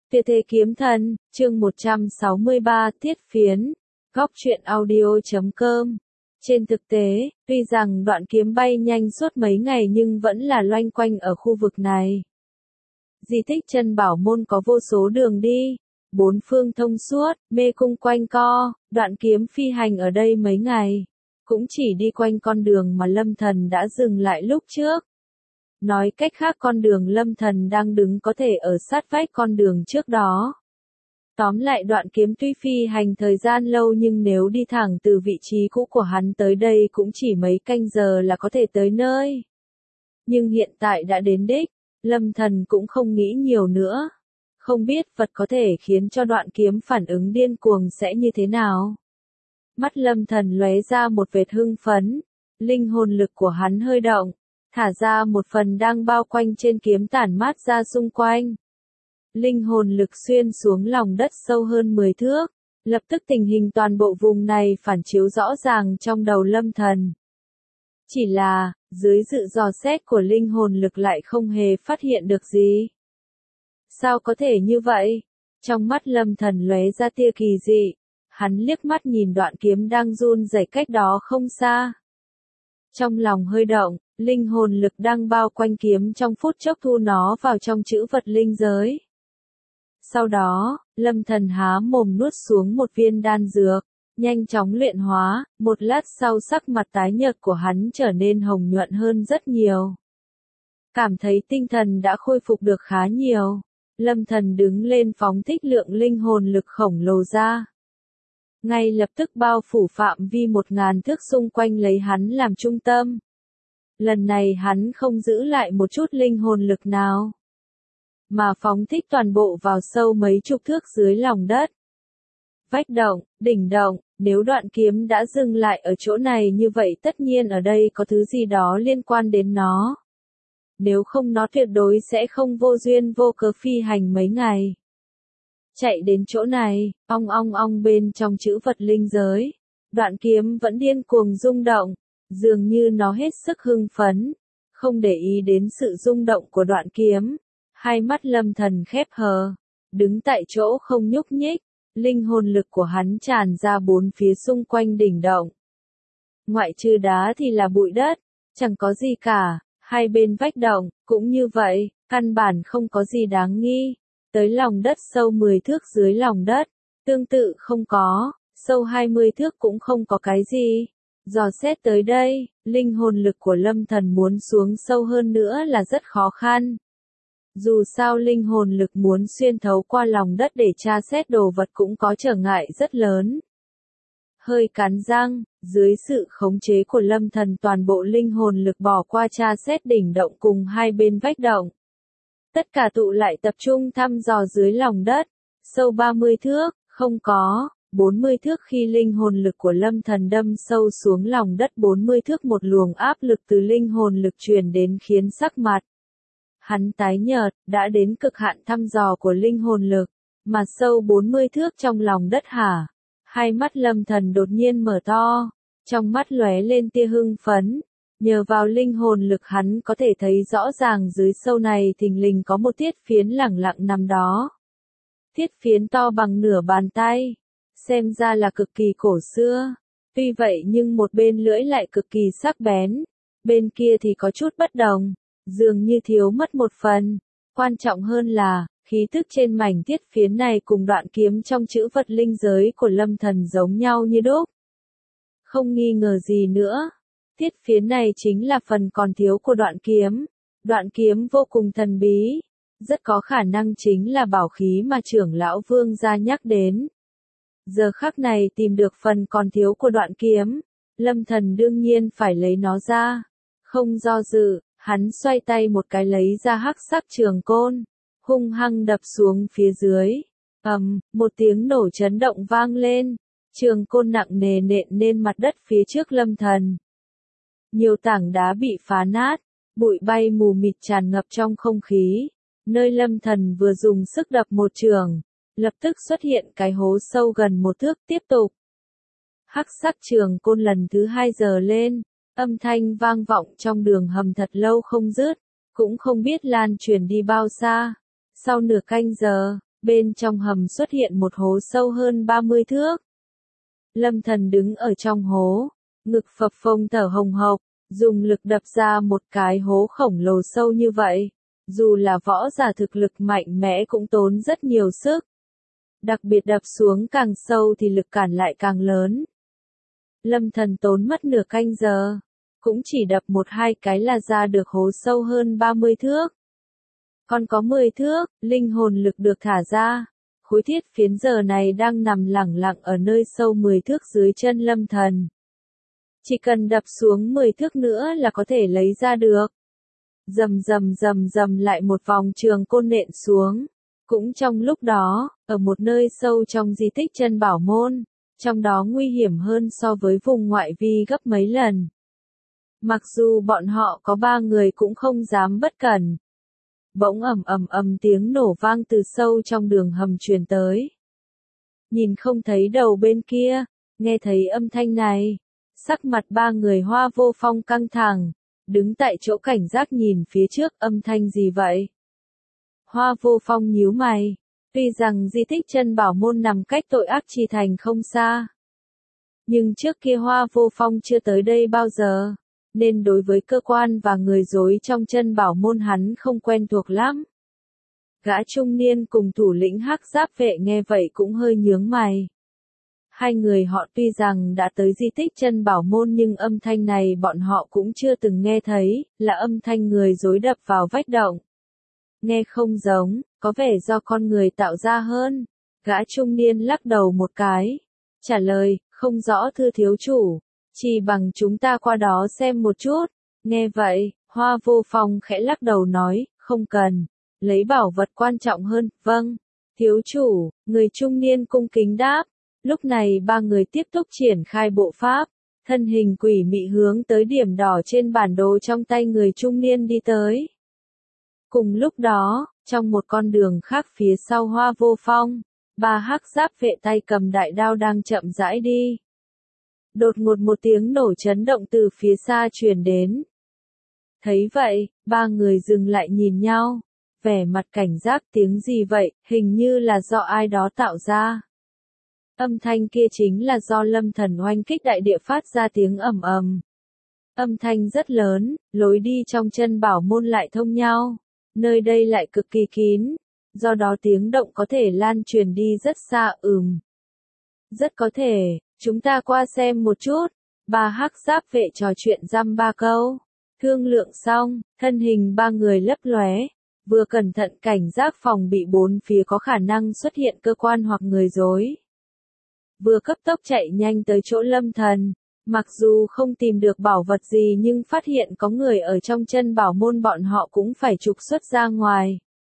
Tuyệt thế kiếm thần, chương 163, Thiết Phiến, góc truyện audio.com. Trên thực tế, tuy rằng đoạn kiếm bay nhanh suốt mấy ngày nhưng vẫn là loanh quanh ở khu vực này. Di tích Chân Bảo Môn có vô số đường đi, bốn phương thông suốt, mê cung quanh co, đoạn kiếm phi hành ở đây mấy ngày, cũng chỉ đi quanh con đường mà Lâm Thần đã dừng lại lúc trước. Nói cách khác con đường Lâm Thần đang đứng có thể ở sát vách con đường trước đó. Tóm lại đoạn kiếm tuy phi hành thời gian lâu nhưng nếu đi thẳng từ vị trí cũ của hắn tới đây cũng chỉ mấy canh giờ là có thể tới nơi. Nhưng hiện tại đã đến đích, Lâm Thần cũng không nghĩ nhiều nữa. Không biết vật có thể khiến cho đoạn kiếm phản ứng điên cuồng sẽ như thế nào. Mắt Lâm Thần lóe ra một vệt hưng phấn, linh hồn lực của hắn hơi động, thả ra một phần đang bao quanh trên kiếm tản mát ra xung quanh. Linh hồn lực xuyên xuống lòng đất sâu hơn 10 thước, lập tức tình hình toàn bộ vùng này phản chiếu rõ ràng trong đầu Lâm Thần. Chỉ là, dưới sự dò xét của linh hồn lực lại không hề phát hiện được gì. Sao có thể như vậy? Trong mắt Lâm Thần lóe ra tia kỳ dị, hắn liếc mắt nhìn đoạn kiếm đang run rẩy cách đó không xa. Trong lòng hơi động, linh hồn lực đang bao quanh kiếm trong phút chốc thu nó vào trong chữ vật linh giới. Sau đó, Lâm Thần há mồm nuốt xuống một viên đan dược, nhanh chóng luyện hóa, một lát sau sắc mặt tái nhợt của hắn trở nên hồng nhuận hơn rất nhiều. Cảm thấy tinh thần đã khôi phục được khá nhiều, Lâm Thần đứng lên phóng thích lượng linh hồn lực khổng lồ ra. Ngay lập tức bao phủ phạm vi 1000 thước xung quanh lấy hắn làm trung tâm. Lần này hắn không giữ lại một chút linh hồn lực nào, mà phóng thích toàn bộ vào sâu mấy chục thước dưới lòng đất. Vách động, đỉnh động, nếu đoạn kiếm đã dừng lại ở chỗ này như vậy tất nhiên ở đây có thứ gì đó liên quan đến nó. Nếu không nó tuyệt đối sẽ không vô duyên vô cớ phi hành mấy ngày. Chạy đến chỗ này, ong ong ong bên trong chữ vật linh giới, đoạn kiếm vẫn điên cuồng rung động, dường như nó hết sức hưng phấn, không để ý đến sự rung động của đoạn kiếm. Hai mắt Lâm Thần khép hờ, đứng tại chỗ không nhúc nhích, linh hồn lực của hắn tràn ra bốn phía xung quanh đỉnh động. Ngoại trừ đá thì là bụi đất, chẳng có gì cả, hai bên vách động, cũng như vậy, căn bản không có gì đáng nghi. Tới lòng đất sâu 10 thước dưới lòng đất, tương tự không có, sâu 20 thước cũng không có cái gì. Dò xét tới đây, linh hồn lực của Lâm Thần muốn xuống sâu hơn nữa là rất khó khăn. Dù sao linh hồn lực muốn xuyên thấu qua lòng đất để tra xét đồ vật cũng có trở ngại rất lớn. Hơi cắn răng, dưới sự khống chế của Lâm Thần toàn bộ linh hồn lực bỏ qua tra xét đỉnh động cùng hai bên vách động. Tất cả tụ lại tập trung thăm dò dưới lòng đất, sâu 30 thước, không có, 40 thước khi linh hồn lực của Lâm Thần đâm sâu xuống lòng đất 40 thước một luồng áp lực từ linh hồn lực truyền đến khiến sắc mặt hắn tái nhợt, đã đến cực hạn thăm dò của linh hồn lực, mà sâu 40 thước trong lòng đất hả? Hai mắt Lâm Thần đột nhiên mở to, trong mắt lóe lên tia hưng phấn. Nhờ vào linh hồn lực hắn có thể thấy rõ ràng dưới sâu này thình lình có một thiết phiến lẳng lặng nằm đó. Thiết phiến to bằng nửa bàn tay, xem ra là cực kỳ cổ xưa. Tuy vậy nhưng một bên lưỡi lại cực kỳ sắc bén, bên kia thì có chút bất đồng, dường như thiếu mất một phần. Quan trọng hơn là, khí tức trên mảnh thiết phiến này cùng đoạn kiếm trong chữ vật linh giới của Lâm Thần giống nhau như đúc. Không nghi ngờ gì nữa. Thiết phiến này chính là phần còn thiếu của đoạn kiếm. Đoạn kiếm vô cùng thần bí, rất có khả năng chính là bảo khí mà trưởng lão Vương gia nhắc đến. Giờ khắc này tìm được phần còn thiếu của đoạn kiếm, Lâm Thần đương nhiên phải lấy nó ra. Không do dự, hắn xoay tay một cái lấy ra hắc sắc trường côn, hung hăng đập xuống phía dưới. Một tiếng nổ chấn động vang lên, trường côn nặng nề nện lên mặt đất phía trước Lâm Thần. Nhiều tảng đá bị phá nát, bụi bay mù mịt tràn ngập trong không khí. Nơi Lâm Thần vừa dùng sức đập một trường, lập tức xuất hiện cái hố sâu gần 1 thước tiếp tục. Hắc sắc trường côn lần thứ 2 giờ lên, âm thanh vang vọng trong đường hầm thật lâu không dứt, cũng không biết lan truyền đi bao xa. Sau nửa canh giờ, Bên trong hầm xuất hiện một hố sâu hơn 30 thước. Lâm Thần đứng ở trong hố, ngực phập phồng thở hồng hộc, dùng lực đập ra một cái hố khổng lồ sâu như vậy. Dù là võ giả thực lực mạnh mẽ cũng tốn rất nhiều sức. Đặc biệt đập xuống càng sâu thì lực cản lại càng lớn. Lâm Thần tốn mất nửa canh giờ, cũng chỉ đập 1-2 cái là ra được hố sâu hơn 30 thước. Còn có 10 thước, linh hồn lực được thả ra. Khối thiết phiến giờ này đang nằm lẳng lặng ở nơi sâu 10 thước dưới chân Lâm Thần. Chỉ cần đập xuống 10 thước nữa là có thể lấy ra được. Rầm rầm rầm rầm lại một vòng trường côn nện xuống. Cũng trong lúc đó, ở một nơi sâu trong di tích chân bảo môn, trong đó nguy hiểm hơn so với vùng ngoại vi gấp mấy lần. Mặc dù bọn họ có 3 người cũng không dám bất cẩn. Bỗng ầm tiếng nổ vang từ sâu trong đường hầm truyền tới. Nhìn không thấy đầu bên kia, nghe thấy âm thanh này, sắc mặt 3 người Hoa Vô Phong căng thẳng, đứng tại chỗ cảnh giác nhìn phía trước, âm thanh gì vậy? Hoa Vô Phong nhíu mày, tuy rằng di tích chân bảo môn nằm cách Tội Ác Chi Thành không xa, nhưng trước kia Hoa Vô Phong chưa tới đây bao giờ, nên đối với cơ quan và người dối trong chân bảo môn hắn không quen thuộc lắm. Gã trung niên cùng thủ lĩnh Hắc Giáp vệ nghe vậy cũng hơi nhướng mày. Hai người họ tuy rằng đã tới di tích chân bảo môn nhưng âm thanh này bọn họ cũng chưa từng nghe thấy, là âm thanh người dối đập vào vách động. Nghe không giống, có vẻ do con người tạo ra hơn. Gã trung niên lắc đầu một cái, trả lời, không rõ thưa thiếu chủ, chỉ bằng chúng ta qua đó xem một chút. Nghe vậy, Hoa Vô Phong khẽ lắc đầu nói, không cần, lấy bảo vật quan trọng hơn, vâng, thiếu chủ, người trung niên cung kính đáp. Lúc này 3 người tiếp tục triển khai bộ pháp, thân hình quỷ mị hướng tới điểm đỏ trên bản đồ trong tay người trung niên đi tới. Cùng lúc đó, trong một con đường khác phía sau Hoa Vô Phong, 3 hắc giáp vệ tay cầm đại đao đang chậm rãi đi. Đột ngột một tiếng nổ chấn động từ phía xa truyền đến. Thấy vậy, 3 người dừng lại nhìn nhau, vẻ mặt cảnh giác, tiếng gì vậy, hình như là do ai đó tạo ra. Âm thanh kia chính là do Lâm Thần oanh kích đại địa phát ra tiếng ầm ầm. Âm thanh rất lớn, lối đi trong chân bảo môn lại thông nhau, nơi đây lại cực kỳ kín, do đó tiếng động có thể lan truyền đi rất xa. Rất có thể, chúng ta qua xem một chút. 3 hắc giáp vệ trò chuyện dăm 3 câu, thương lượng xong, thân hình 3 người lấp lóe, vừa cẩn thận cảnh giác phòng bị 4 phía có khả năng xuất hiện cơ quan hoặc người dối. Vừa cấp tốc chạy nhanh tới chỗ Lâm Thần, mặc dù không tìm được bảo vật gì nhưng phát hiện có người ở trong chân bảo môn bọn họ cũng phải trục xuất ra ngoài.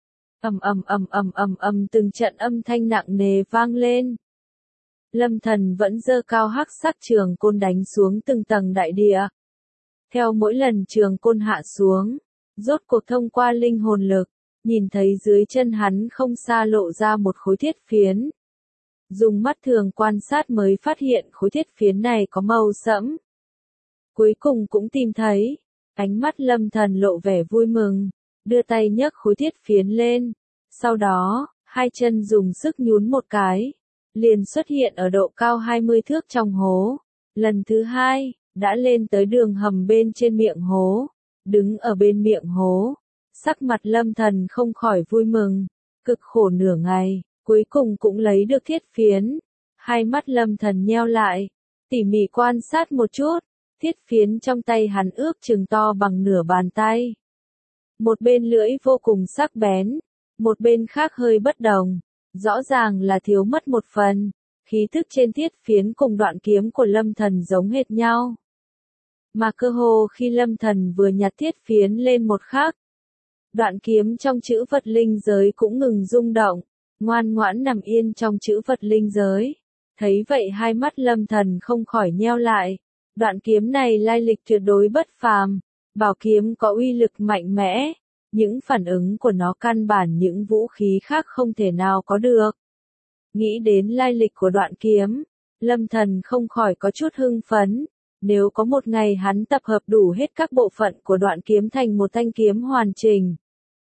Từng trận âm thanh nặng nề vang lên. Lâm Thần vẫn giơ cao hắc sắc trường côn đánh xuống từng tầng đại địa. Theo mỗi lần trường côn hạ xuống, rốt cuộc thông qua linh hồn lực, nhìn thấy dưới chân hắn không xa lộ ra một khối thiết phiến. Dùng mắt thường quan sát mới phát hiện khối thiết phiến này có màu sẫm. Cuối cùng cũng tìm thấy, ánh mắt Lâm Thần lộ vẻ vui mừng, đưa tay nhấc khối thiết phiến lên, sau đó, 2 chân dùng sức nhún một cái, liền xuất hiện ở độ cao 20 thước trong hố. Lần thứ 2, đã lên tới đường hầm bên trên miệng hố, đứng ở bên miệng hố, sắc mặt Lâm Thần không khỏi vui mừng, cực khổ nửa ngày. Cuối cùng cũng lấy được thiết phiến. Hai mắt Lâm Thần nheo lại, tỉ mỉ quan sát một chút, thiết phiến trong tay hắn ước chừng to bằng nửa bàn tay. Một bên lưỡi vô cùng sắc bén, một bên khác hơi bất đồng, rõ ràng là thiếu mất một phần. Khí thức trên thiết phiến cùng đoạn kiếm của Lâm Thần giống hệt nhau. Mà cơ hồ khi Lâm Thần vừa nhặt thiết phiến lên một khắc, đoạn kiếm trong chữ vật linh giới cũng ngừng rung động. Ngoan ngoãn nằm yên trong chữ vật linh giới. Thấy vậy hai mắt Lâm Thần không khỏi nheo lại. Đoạn kiếm này lai lịch tuyệt đối bất phàm. Bảo kiếm có uy lực mạnh mẽ. Những phản ứng của nó căn bản những vũ khí khác không thể nào có được. Nghĩ đến lai lịch của đoạn kiếm, Lâm Thần không khỏi có chút hưng phấn. Nếu có một ngày hắn tập hợp đủ hết các bộ phận của đoạn kiếm thành một thanh kiếm hoàn chỉnh.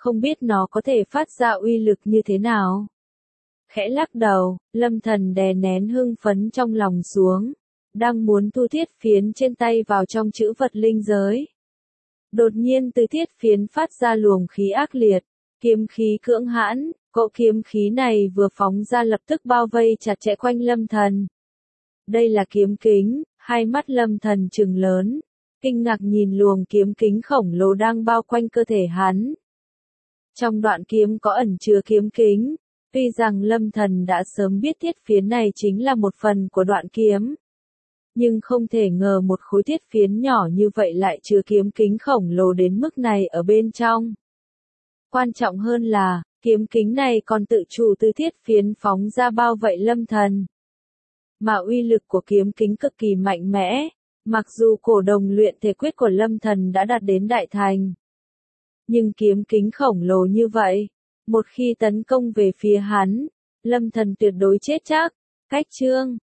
không biết nó có thể phát ra uy lực như thế nào. Khẽ lắc đầu, Lâm Thần đè nén hưng phấn trong lòng xuống, đang muốn thu thiết phiến trên tay vào trong chữ vật linh giới. Đột nhiên từ thiết phiến phát ra luồng khí ác liệt, kiếm khí cưỡng hãn, cỗ kiếm khí này vừa phóng ra lập tức bao vây chặt chẽ quanh Lâm Thần. Đây là kiếm kính, hai mắt Lâm Thần trừng lớn, kinh ngạc nhìn luồng kiếm kính khổng lồ đang bao quanh cơ thể hắn. Trong đoạn kiếm có ẩn chứa kiếm kính, tuy rằng Lâm Thần đã sớm biết thiết phiến này chính là một phần của đoạn kiếm, nhưng không thể ngờ một khối thiết phiến nhỏ như vậy lại chứa kiếm kính khổng lồ đến mức này ở bên trong. Quan trọng hơn là, kiếm kính này còn tự chủ từ thiết phiến phóng ra bao vây Lâm Thần. Mà uy lực của kiếm kính cực kỳ mạnh mẽ, mặc dù cổ đồng luyện thể quyết của Lâm Thần đã đạt đến đại thành. Nhưng kiếm kính khổng lồ như vậy, một khi tấn công về phía hắn, Lâm Thần tuyệt đối chết chắc. Cách chương